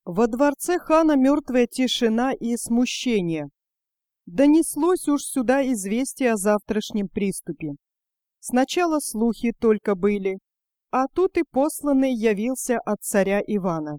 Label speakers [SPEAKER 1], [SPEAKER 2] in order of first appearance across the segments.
[SPEAKER 1] Во дворце хана мертвая тишина и смущение. Донеслось уж сюда известие о завтрашнем приступе. Сначала слухи только были, а тут и посланный явился от царя Ивана.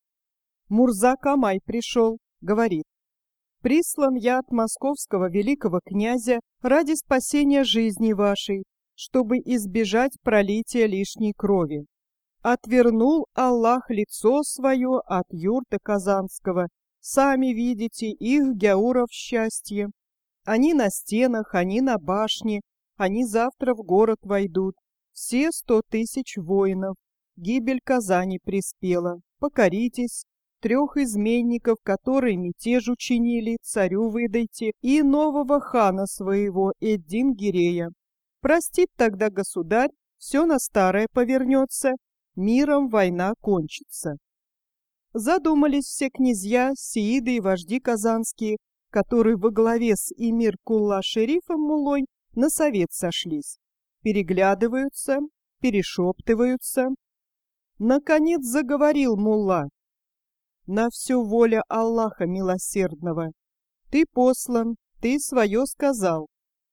[SPEAKER 1] Мурза Камай пришел, говорит: «Прислан я от московского великого князя ради спасения жизни вашей, чтобы избежать пролития лишней крови. Отвернул Аллах лицо свое от юрта Казанского. Сами видите их, гяуров, счастье. Они на стенах, они на башне, они завтра в город войдут. Все 100 000 воинов. Гибель Казани приспела. Покоритесь. 3 изменников, которые мятеж учинили, царю выдайте, и нового хана своего, Эддин-Гирея. Простит тогда государь, все на старое повернется, миром война кончится». Задумались все князья, сеиды и вожди казанские, которые во главе с эмир Кулла-шерифом Муллой на совет сошлись. Переглядываются, перешептываются. Наконец заговорил Мулла: «На все воля Аллаха милосердного. Ты послан, ты свое сказал.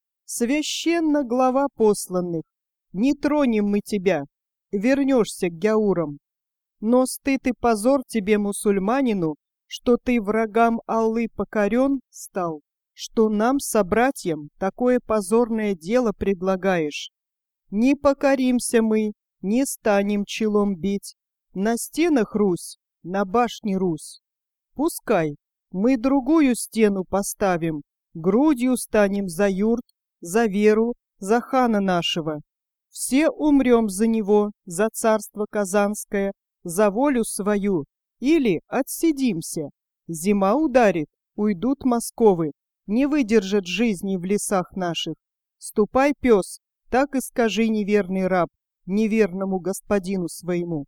[SPEAKER 1] Священна глава посланных. Не тронем мы тебя, вернешься к гяурам. Но стыд и позор тебе, мусульманину, что ты врагам Аллы покорен стал, что нам, собратьям, такое позорное дело предлагаешь. Не покоримся мы, не станем челом бить. На стенах Русь, на башне Русь. Пускай мы другую стену поставим, грудью станем за юрт, за веру, за хана нашего. Все умрем за него, за царство Казанское, за волю свою, или отсидимся. Зима ударит, уйдут Московы, не выдержат жизни в лесах наших. Ступай, пес, так и скажи, неверный раб, неверному господину своему».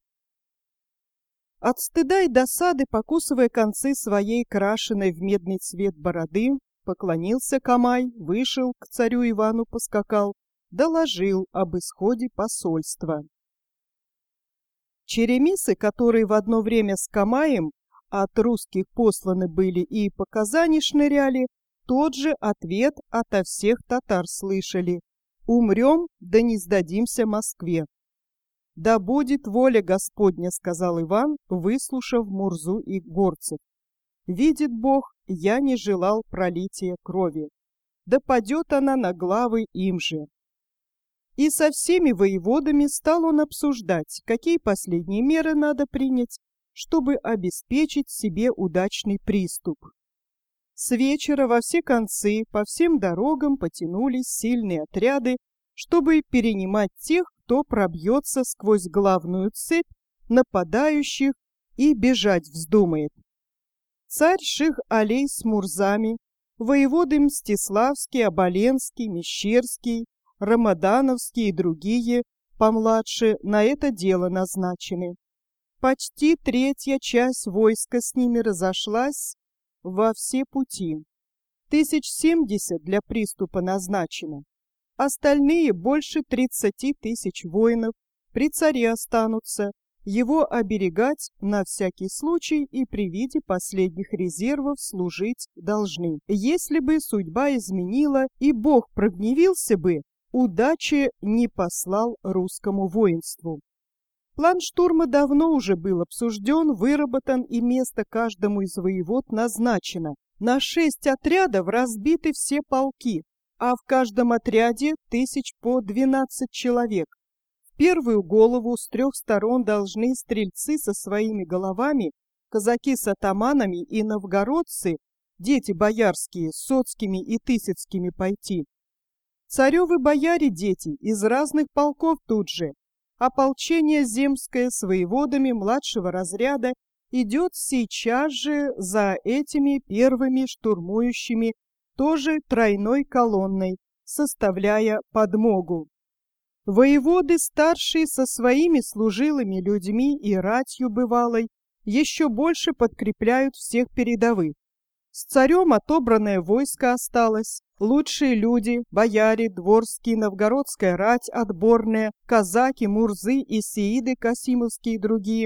[SPEAKER 1] От стыда и досады, покусывая концы своей крашеной в медный цвет бороды, поклонился Камай, вышел, к царю Ивану поскакал, доложил об исходе посольства. Черемисы, которые в одно время с Камаем от русских посланы были и по Казани шныряли, тот же ответ ото всех татар слышали: «Умрем, да не сдадимся Москве». «Да будет воля Господня», — сказал Иван, выслушав Мурзу и горцев. «Видит Бог, я не желал пролития крови. Да падет она на главы им же». И со всеми воеводами стал он обсуждать, какие последние меры надо принять, чтобы обеспечить себе удачный приступ. С вечера во все концы по всем дорогам потянулись сильные отряды, чтобы перенимать тех, кто пробьется сквозь главную цепь нападающих и бежать вздумает. Царь Ших-Алей с Мурзами, воеводы Мстиславский, Оболенский, Мещерский, Рамадановский и другие, помладше, на это дело назначены. Почти 1/3 часть войска с ними разошлась во все пути. 1070 для приступа назначено. Остальные больше 30 000 воинов при царе останутся, его оберегать на всякий случай и при виде последних резервов служить должны. Если бы судьба изменила и Бог прогневился бы, удачи не послал русскому воинству. План штурма давно уже был обсужден, выработан и место каждому из воевод назначено. На 6 отрядов разбиты все полки, а в каждом отряде 12 человек. В первую голову с 3 сторон должны стрельцы со своими головами, казаки с атаманами и новгородцы, дети боярские, с соцкими и тысяцкими пойти. Царевы бояре дети из разных полков тут же. Ополчение земское с воеводами младшего разряда идет сейчас же за этими первыми штурмующими, тоже тройной колонной, составляя подмогу. Воеводы старшие со своими служилыми людьми и ратью бывалой еще больше подкрепляют всех передовых. С царем отобранное войско осталось, лучшие люди, бояре, дворские, новгородская рать отборная, казаки, мурзы и сеиды касимовские и другие.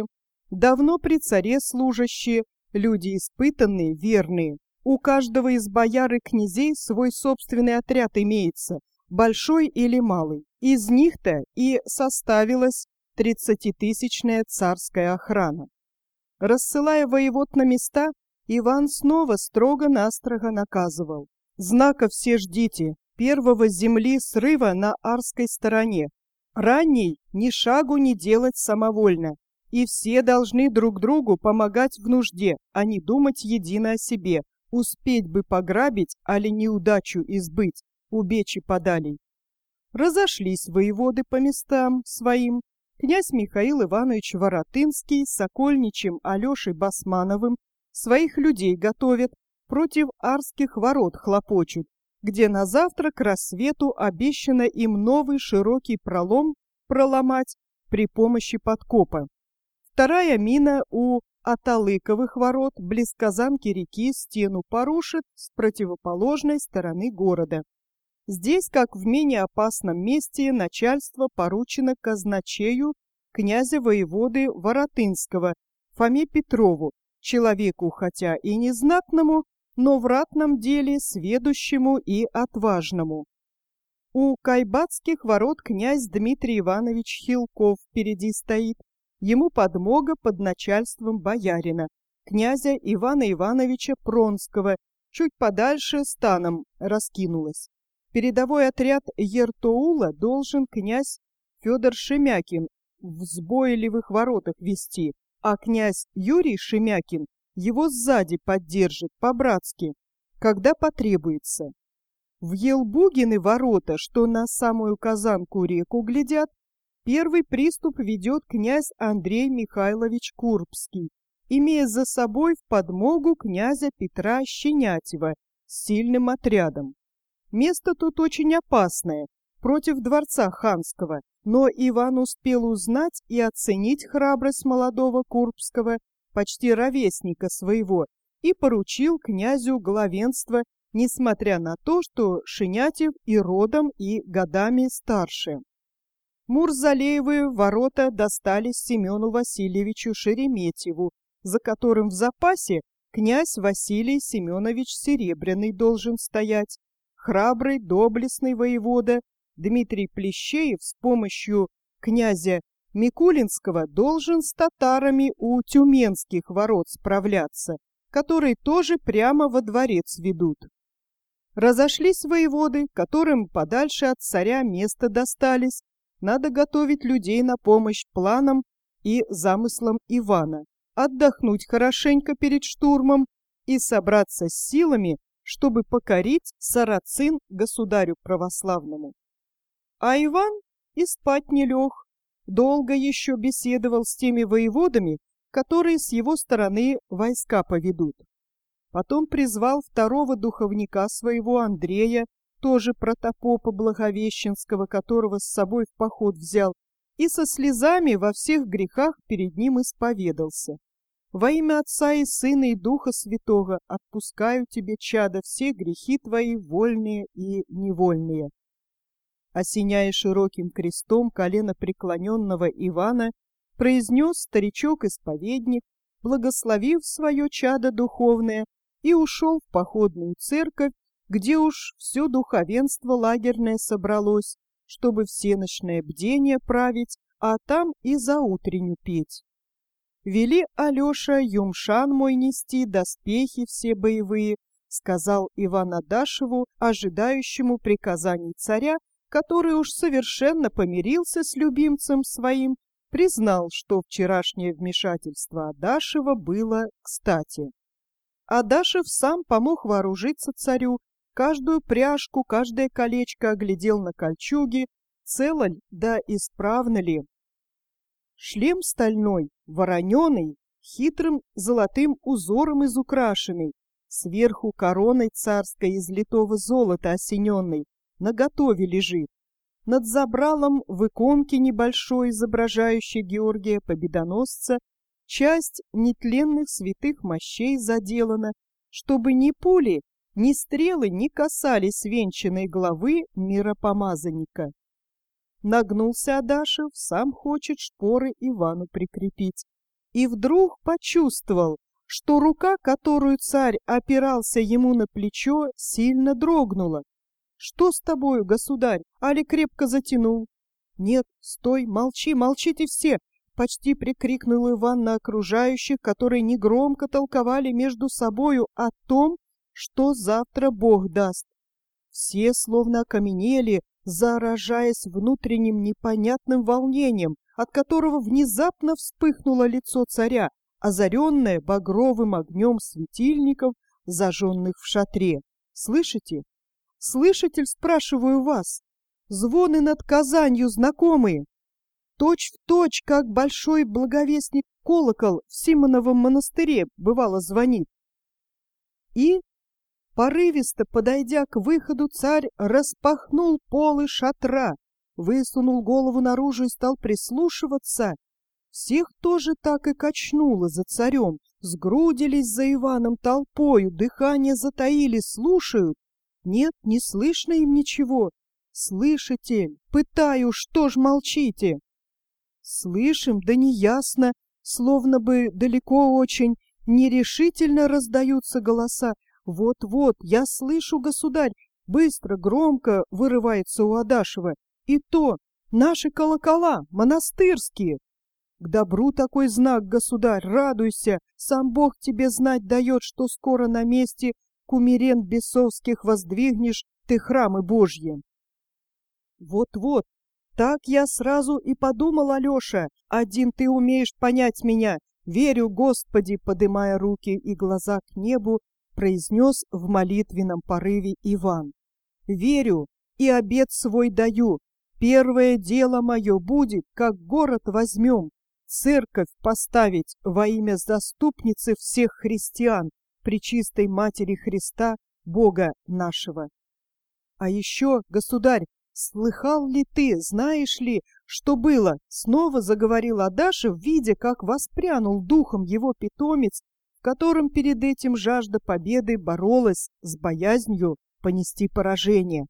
[SPEAKER 1] Давно при царе служащие, люди испытанные, верные. У каждого из бояр и князей свой собственный отряд имеется, большой или малый. Из них-то и составилась 30-тысячная царская охрана. Рассылая воевод на места, Иван снова строго-настрого наказывал: знаков все ждите, первого земли срыва на Арской стороне, ранней ни шагу не делать самовольно, и все должны друг другу помогать в нужде, а не думать едино о себе, успеть бы пограбить, али неудачу избыть, убечи подалей. Разошлись воеводы по местам своим. Князь Михаил Иванович Воротынский с сокольничем Алешей Басмановым своих людей готовят, против Арских ворот хлопочут, где на завтра к рассвету обещано им новый широкий пролом проломать при помощи подкопа. Вторая мина у Аталыковых ворот близ Казанки реки стену порушит с противоположной стороны города. Здесь, как в менее опасном месте, начальство поручено казначею князя-воеводы Воротынского Фоме Петрову, человеку хотя и незнатному, но в ратном деле сведущему и отважному. У Кайбатских ворот князь Дмитрий Иванович Хилков впереди стоит, ему подмога под начальством боярина, князя Ивана Ивановича Пронского, чуть подальше станом раскинулась. Передовой отряд Ертоула должен князь Федор Шемякин в Сбойлевых воротах вести, а князь Юрий Шемякин его сзади поддержит по-братски, когда потребуется. В Елбугины ворота, что на самую Казанку реку глядят, первый приступ ведет князь Андрей Михайлович Курбский, имея за собой в подмогу князя Петра Щенятева с сильным отрядом. Место тут очень опасное, против дворца ханского, но Иван успел узнать и оценить храбрость молодого Курбского, почти ровесника своего, и поручил князю главенство, несмотря на то, что Щенятев и родом, и годами старше. Мурзалеевы ворота достались Семену Васильевичу Шереметьеву, за которым в запасе князь Василий Семенович Серебряный должен стоять. Храбрый, доблестный воевода Дмитрий Плещеев с помощью князя Микулинского должен с татарами у Тюменских ворот справляться, которые тоже прямо во дворец ведут. Разошлись воеводы, которым подальше от царя места достались. Надо готовить людей на помощь планам и замыслам Ивана, отдохнуть хорошенько перед штурмом и собраться с силами, чтобы покорить Сарацин государю православному. А Иван и спать не лег, долго еще беседовал с теми воеводами, которые с его стороны войска поведут. Потом призвал второго духовника своего Андрея, тоже протопопа Благовещенского, которого с собой в поход взял, и со слезами во всех грехах перед ним исповедался. Во имя Отца и Сына и Духа Святого отпускаю тебе, чадо, все грехи твои, вольные и невольные. Осеняя широким крестом колено преклоненного Ивана, произнес старичок-исповедник, благословив свое чадо духовное, и ушел в походную церковь, где уж все духовенство лагерное собралось, чтобы всеночное бдение править, а там и заутренню петь. «Вели, Алеша, юмшан мой нести, доспехи все боевые», сказал Иван Адашеву, ожидающему приказаний царя, который уж совершенно помирился с любимцем своим, признал, что вчерашнее вмешательство Адашева было кстати. Адашев сам помог вооружиться царю, каждую пряжку, каждое колечко оглядел на кольчуге, цело ли, да исправно ли. Шлем стальной, вороненый, хитрым золотым узором изукрашенный, сверху короной царской из литого золота осененной, наготове лежит. Над забралом в иконке небольшой, изображающей Георгия Победоносца, часть нетленных святых мощей заделана, чтобы ни пули, ни стрелы не касались венчанной главы миропомазанника. Нагнулся Адашев, сам хочет шпоры Ивану прикрепить. и вдруг почувствовал, что рука, которую царь опирался ему на плечо, сильно дрогнула. «Что с тобою, государь? Али крепко затянул?» «Нет, стой, молчи, молчите все!» — почти прикрикнул Иван на окружающих, которые негромко толковали между собою о том, что завтра Бог даст. Все словно окаменели, заражаясь внутренним непонятным волнением, от которого внезапно вспыхнуло лицо царя, озаренное багровым огнем светильников, зажженных в шатре. «Слышите? Слышите, спрашиваю вас? Звоны над Казанью знакомые? Точь в точь, как большой благовестник колокол в Симоновом монастыре бывало звонит». И, порывисто подойдя к выходу, царь распахнул полы шатра, высунул голову наружу и стал прислушиваться. Всех тоже так и качнуло за царем, сгрудились за Иваном толпою, дыхание затаили, слушают. Нет, не слышно им ничего. «Слышите? Пытаю, что ж молчите?» Слышим, да неясно, словно бы далеко очень, нерешительно раздаются голоса. «Вот-вот, я слышу, государь!» Быстро, громко вырывается у Адашева. «И то наши колокола, монастырские!» «К добру такой знак, государь, радуйся! Сам Бог тебе знать дает, что скоро на месте кумирен бесовских воздвигнешь ты храмы Божьи!» «Вот-вот, так я сразу и подумал, Алеша, один ты умеешь понять меня. Верю, Господи!» Подымая руки и глаза к небу, произнес в молитвенном порыве Иван. «Верю и обет свой даю. Первое дело мое будет, как город возьмем, церковь поставить во имя заступницы всех христиан, пречистой Матери Христа, Бога нашего. А еще, государь, слыхал ли ты, знаешь ли, что было?» Снова заговорил Адашев, видя, как воспрянул духом его питомец, в котором перед этим жажда победы боролась с боязнью понести поражение.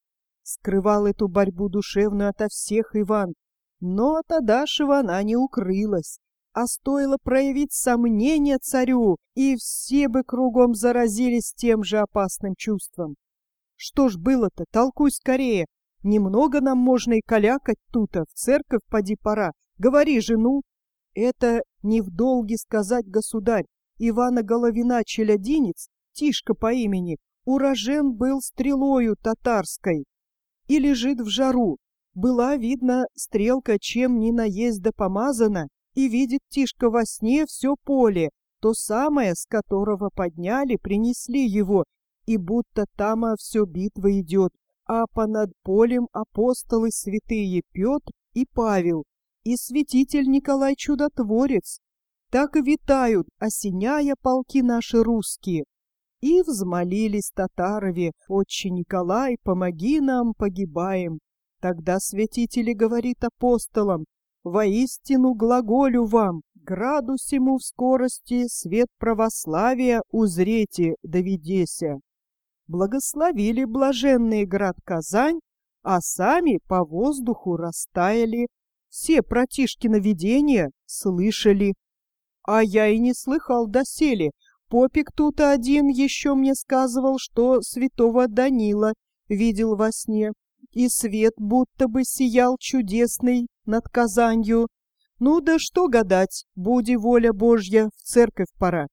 [SPEAKER 1] Скрывал эту борьбу душевную ото всех Иван, но от Адашева она не укрылась. А стоило проявить сомнение царю, и все бы кругом заразились тем же опасным чувством. «Что ж было-то? Толкуй скорее. Немного нам можно и калякать тута, в церковь поди пора. Говори, жену». «Это не в долге сказать, государь. Ивана Головина челядинец, Тишка по имени, урожен был стрелою татарской и лежит в жару. Была, видно, стрелка чем ни наесть да помазана, и видит Тишка во сне все поле, то самое, с которого подняли, принесли его, и будто тама все битва идет, а понад полем апостолы святые Петр и Павел, и святитель Николай Чудотворец. Так и витают, осеняя полки наши русские. И взмолились татарове: «Отче Николай, помоги нам, погибаем». Тогда святители говорит апостолам: «Воистину глаголю вам, граду сему в скорости свет православия узрете, доведеся». Благословили блаженный град Казань, а сами по воздуху растаяли. Все про Тишкино видение слышали. А я и не слыхал доселе. Попик тут один еще мне сказывал, что святого Данила видел во сне, и свет будто бы сиял чудесный над Казанью. Ну да что гадать, буди воля Божья, в церковь пора.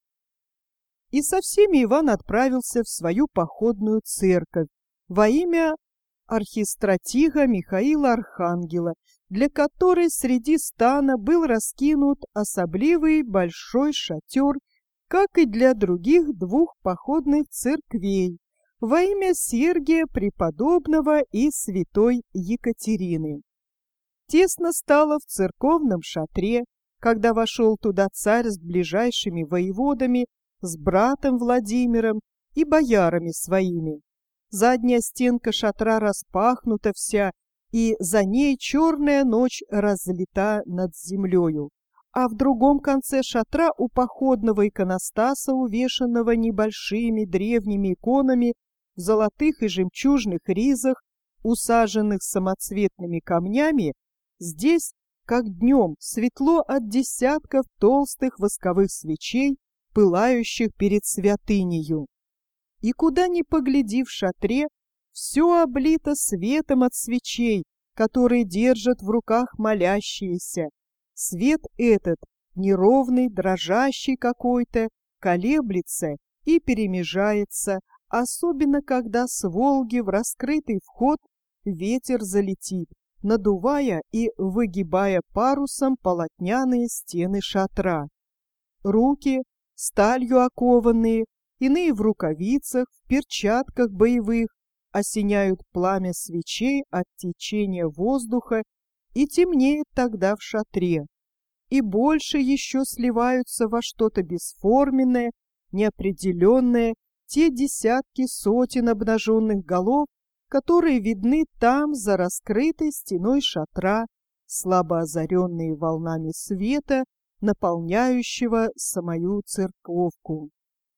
[SPEAKER 1] И со всеми Иван отправился в свою походную церковь во имя архистратига Михаила Архангела, для которой среди стана был раскинут особливый большой шатер, как и для других двух походных церквей, во имя Сергия Преподобного и святой Екатерины. Тесно стало в церковном шатре, когда вошел туда царь с ближайшими воеводами, с братом Владимиром и боярами своими. Задняя стенка шатра распахнута вся, и за ней черная ночь разлита над землею. А в другом конце шатра у походного иконостаса, увешанного небольшими древними иконами в золотых и жемчужных ризах, усаженных самоцветными камнями, здесь, как днем, светло от десятков толстых восковых свечей, пылающих перед святынею. И куда ни погляди в шатре, все облито светом от свечей, которые держат в руках молящиеся. Свет этот, неровный, дрожащий какой-то, колеблется и перемежается, особенно когда с Волги в раскрытый вход ветер залетит, надувая и выгибая парусом полотняные стены шатра. Руки, сталью окованные, иные в рукавицах, в перчатках боевых, осеняют пламя свечей от течения воздуха, и темнеет тогда в шатре, и больше еще сливаются во что-то бесформенное, неопределенное те десятки сотен обнаженных голов, которые видны там за раскрытой стеной шатра, слабо озаренные волнами света, наполняющего самую церковку.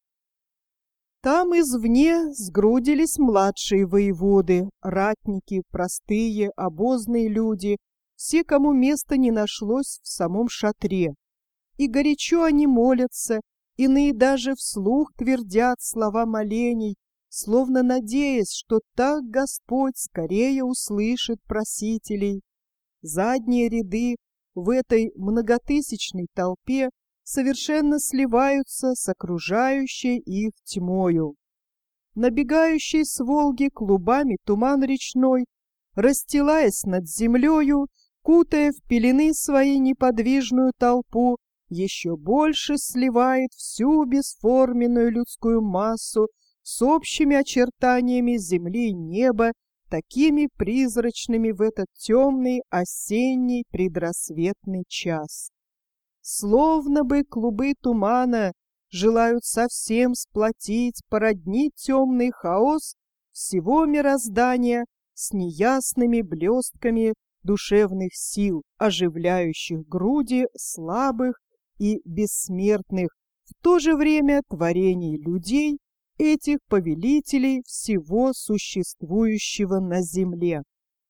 [SPEAKER 1] Там извне сгрудились младшие воеводы, ратники, простые, обозные люди, все, кому места не нашлось в самом шатре. И горячо они молятся, иные даже вслух твердят слова молений, словно надеясь, что так Господь скорее услышит просителей. Задние ряды в этой многотысячной толпе совершенно сливаются с окружающей их тьмою. Набегающий с Волги клубами туман речной, расстилаясь над землею, кутая в пелены свои неподвижную толпу, еще больше сливает всю бесформенную людскую массу с общими очертаниями земли и неба, такими призрачными в этот темный осенний предрассветный час. Словно бы клубы тумана желают совсем сплотить, породнить темный хаос всего мироздания с неясными блестками душевных сил, оживляющих груди слабых и бессмертных, в то же время творений людей, этих повелителей всего существующего на земле.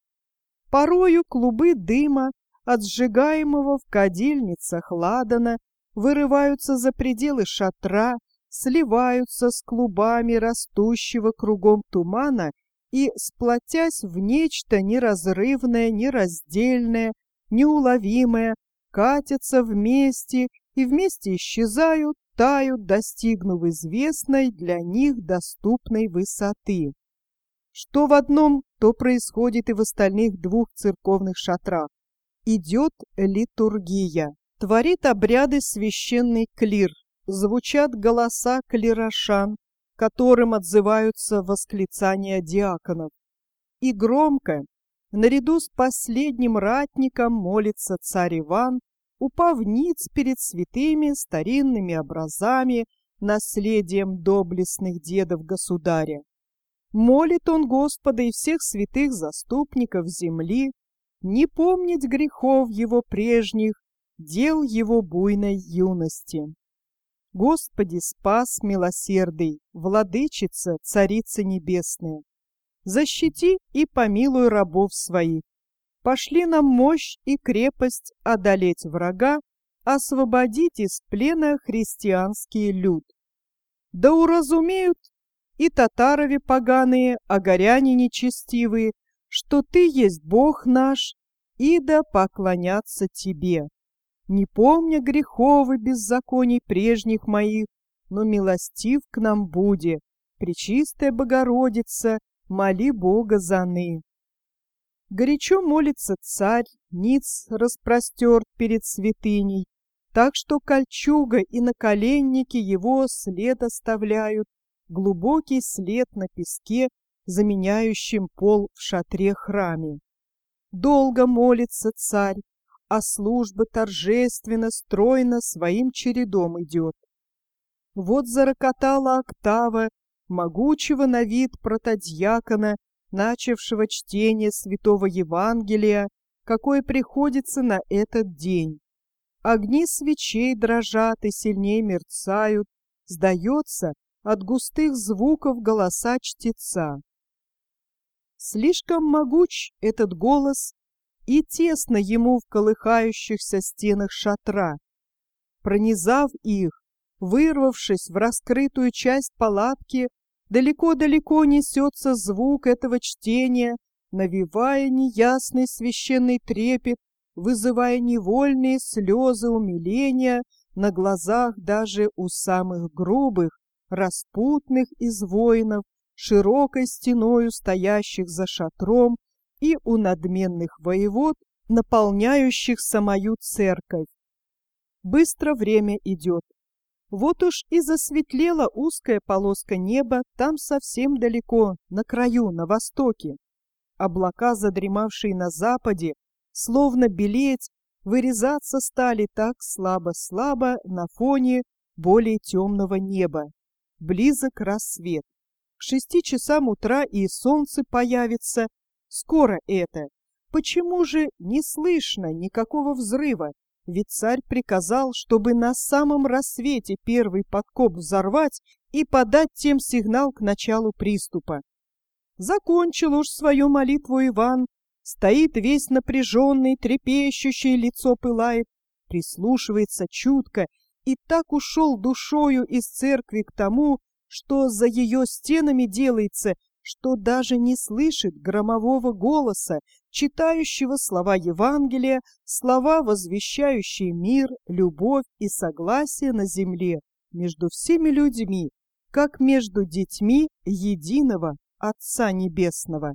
[SPEAKER 1] Порою клубы дыма, от сжигаемого в кадильницах ладана, вырываются за пределы шатра, сливаются с клубами растущего кругом тумана и, сплотясь в нечто неразрывное, нераздельное, неуловимое, катятся вместе и вместе исчезают, тают, достигнув известной для них доступной высоты. Что в одном, то происходит и в остальных двух церковных шатрах. Идет литургия, творит обряды священный клир, звучат голоса клирошан, которым отзываются восклицания диаконов. И громко, наряду с последним ратником, молится царь Иван, упав ниц перед святыми старинными образами, наследием доблестных дедов государя. Молит он Господа и всех святых заступников земли, не помнить грехов его прежних, дел его буйной юности. Господи, спас милосердый, владычица, царица небесная, защити и помилуй рабов своих, пошли нам мощь и крепость одолеть врага, освободить из плена христианский люд. Да уразумеют и татарове поганые, агаряне нечестивые, что Ты есть Бог наш, и да поклонятся Тебе. Не помня грехов и беззаконий прежних моих, но милостив к нам буди, Пречистая Богородица, моли Бога заны. Горячо молится царь, ниц распростерт перед святыней, так что кольчуга и наколенники его след оставляют, глубокий след на песке, заменяющим пол в шатре-храме. Долго молится царь, а служба торжественно, стройно своим чередом идет. Вот зарокотала октава могучего на вид протодьякона, начавшего чтение святого Евангелия, какое приходится на этот день. Огни свечей дрожат и сильнее мерцают, сдается от густых звуков голоса чтеца. Слишком могуч этот голос и тесно ему в колыхающихся стенах шатра. Пронизав их, вырвавшись в раскрытую часть палатки, далеко-далеко несется звук этого чтения, навевая неясный священный трепет, вызывая невольные слезы умиления на глазах даже у самых грубых, распутных из воинов, широкой стеною стоящих за шатром, и у надменных воевод, наполняющих самую церковь. Быстро время идет. Вот уж и засветлела узкая полоска неба там совсем далеко, на краю, на востоке. Облака, задремавшие на западе, словно белеть, вырезаться стали так слабо-слабо на фоне более темного неба. Близок рассвет. К 6 часам утра и солнце появится. Скоро это. Почему же не слышно никакого взрыва? Ведь царь приказал, чтобы на самом рассвете первый подкоп взорвать и подать тем сигнал к началу приступа. Закончил уж свою молитву Иван, стоит весь напряженный, трепещущий, лицо пылает, прислушивается чутко и так ушел душою из церкви к тому, что за ее стенами делается, что даже не слышит громового голоса, читающего слова Евангелия, слова, возвещающие мир, любовь и согласие на земле между всеми людьми, как между детьми единого Отца Небесного.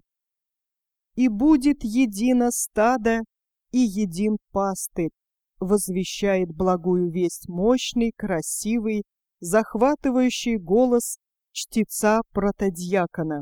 [SPEAKER 1] «И будет едино стадо, и един пастырь», возвещает благую весть мощный, красивый, захватывающий голос чтеца-протодьякона.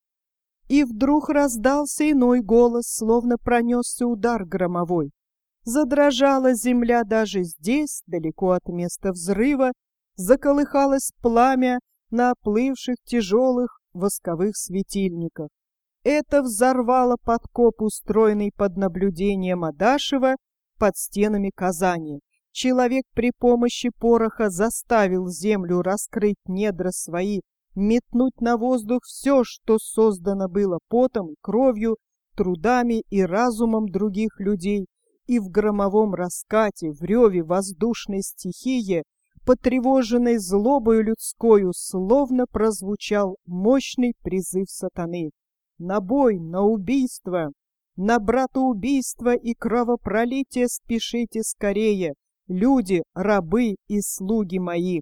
[SPEAKER 1] И вдруг раздался иной голос, словно пронесся удар громовой. Задрожала земля даже здесь, далеко от места взрыва, заколыхалось пламя на оплывших тяжелых восковых светильниках. Это взорвало подкоп, устроенный под наблюдением Адашева под стенами Казани. Человек при помощи пороха заставил землю раскрыть недра свои, метнуть на воздух все, что создано было потом и кровью, трудами и разумом других людей, и в громовом раскате, в реве воздушной стихии, потревоженной злобою людскою, словно прозвучал мощный призыв сатаны. На бой, на убийство, на братоубийство и кровопролитие спешите скорее, люди, рабы и слуги мои.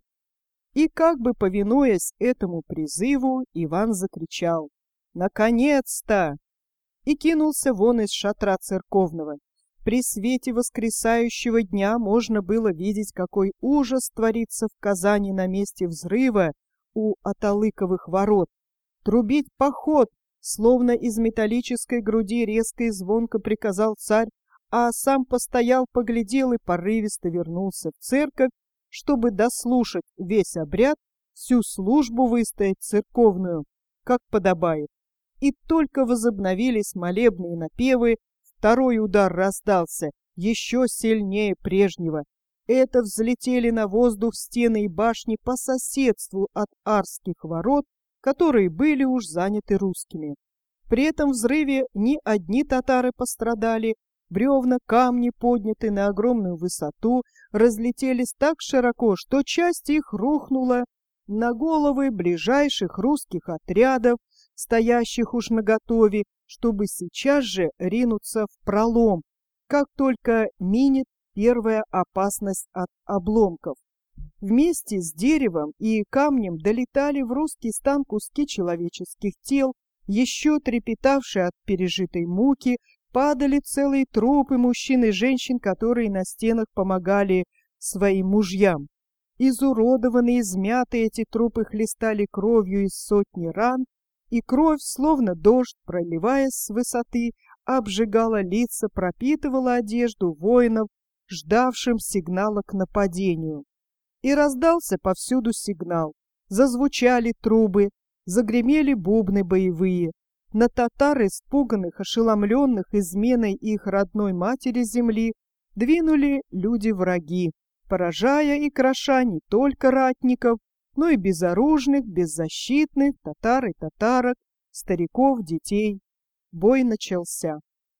[SPEAKER 1] И как бы повинуясь этому призыву, Иван закричал: «Наконец-то!» и кинулся вон из шатра церковного. При свете воскресающего дня можно было видеть, какой ужас творится в Казани на месте взрыва у Аталыковых ворот. Трубить поход, словно из металлической груди резко и звонко приказал царь, а сам постоял, поглядел и порывисто вернулся в церковь, чтобы дослушать весь обряд, всю службу выстоять церковную, как подобает. И только возобновились молебные напевы, второй удар раздался, еще сильнее прежнего. Это взлетели на воздух стены и башни по соседству от Арских ворот, которые были уж заняты русскими. При этом взрыве не одни татары пострадали, бревна, камни, подняты на огромную высоту, разлетелись так широко, что часть их рухнула на головы ближайших русских отрядов, стоящих уж наготове, чтобы сейчас же ринуться в пролом, как только минет первая опасность от обломков. Вместе с деревом и камнем долетали в русский стан куски человеческих тел, еще трепетавшие от пережитой муки, падали целые трупы мужчин и женщин, которые на стенах помогали своим мужьям. Изуродованные, измятые эти трупы хлестали кровью из сотни ран, и кровь, словно дождь, проливаясь с высоты, обжигала лица, пропитывала одежду воинов, ждавшим сигнала к нападению. И раздался повсюду сигнал. Зазвучали трубы, загремели бубны боевые. На татар, испуганных, ошеломленных изменой их родной матери земли, двинули люди-враги, поражая и кроша не только ратников, но и безоружных, беззащитных татар и татарок, стариков, детей. Бой начался.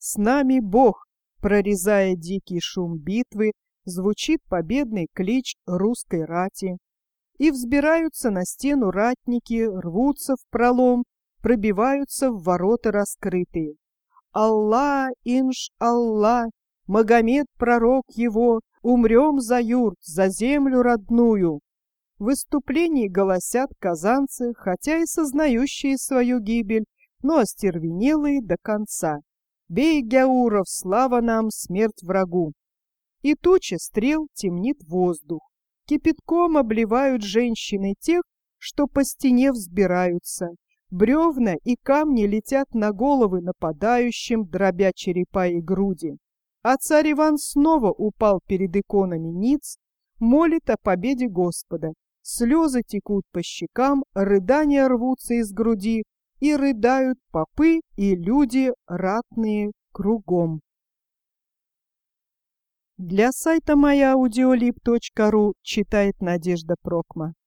[SPEAKER 1] С нами Бог! Прорезая дикий шум битвы, звучит победный клич русской рати. И взбираются на стену ратники, рвутся в пролом, пробиваются в ворота раскрытые. Аллах, инш-Аллах, Магомед, пророк его, умрем за юрт, за землю родную. В выступлении голосят казанцы, хотя и сознающие свою гибель, но остервенелые до конца. Бей, Гяуров, слава нам, смерть врагу! И туча стрел темнит воздух. Кипятком обливают женщины тех, что по стене взбираются. Бревна и камни летят на головы нападающим, дробя черепа и груди. А царь Иван снова упал перед иконами ниц, молит о победе Господа. Слезы текут по щекам, рыдания рвутся из груди, и рыдают попы и люди ратные кругом. Для сайта moyaudiolib.ru читает Надежда Прокма.